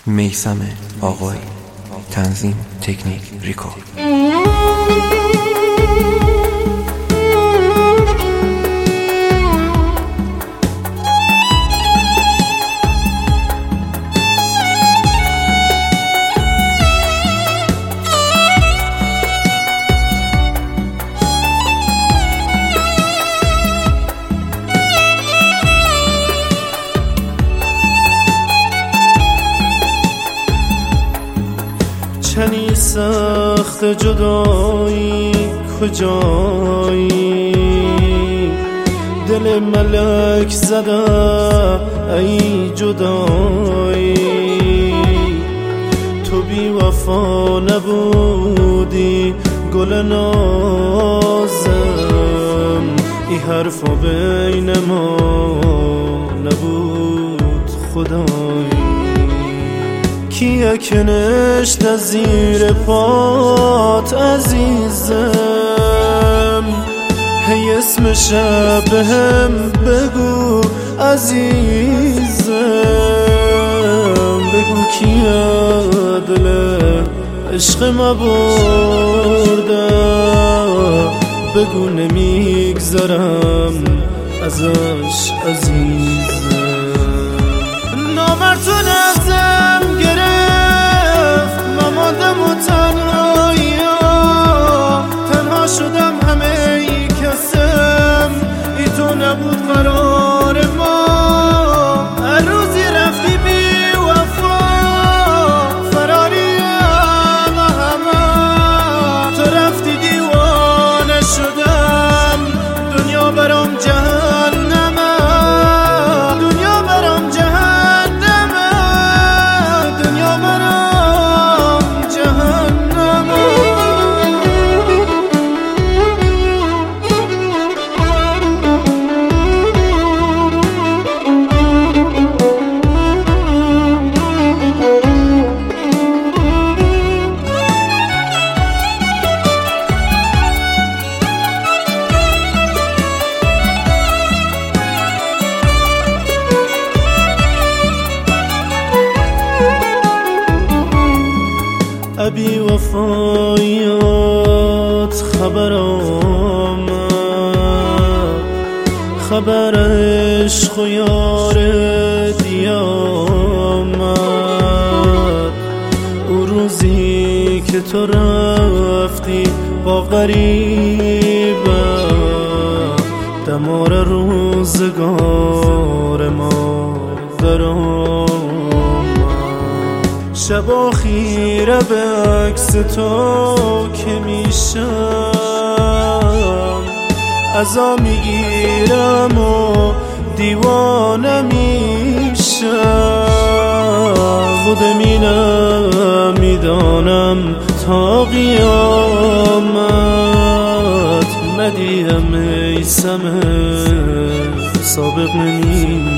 میثم آقایی، تنظیم تکنیک ریکورد. چنی سخت جدایی کجایی، دل ملک زده ای جدایی. تو بی وفا نبودی گل نازم، ای حرفا بین ما نبود خدایی. کیه که نشت زیر پات عزیزم، هی اسمش بهم بگو عزیزم. بگو کیه دل عشق ما برده، بگو نمیگذرم ازش عزیزم. نامر تو نزم گرفت، ماماندم و تنها شدم، همه ای کسم ای تو نبود قرار ما. هر روزی رفتی بی وفا، فراریم همه. تو رفتی دیوانه شدم، دنیا برام جهنمه، دنیا برام جهنمه، دنیا برام جهنمه. ابی وفایات خبر آمد، خبر عشق و یار دیامد. او روزی که تو رفتی با غریبه، دمار روزگار ما درآمد. شبا خیره به عکس تو که میشم، عزا میگیرم و دیوانه میشم. خود مینم میدانم تا قیامت، مدیم میثم سابق نمی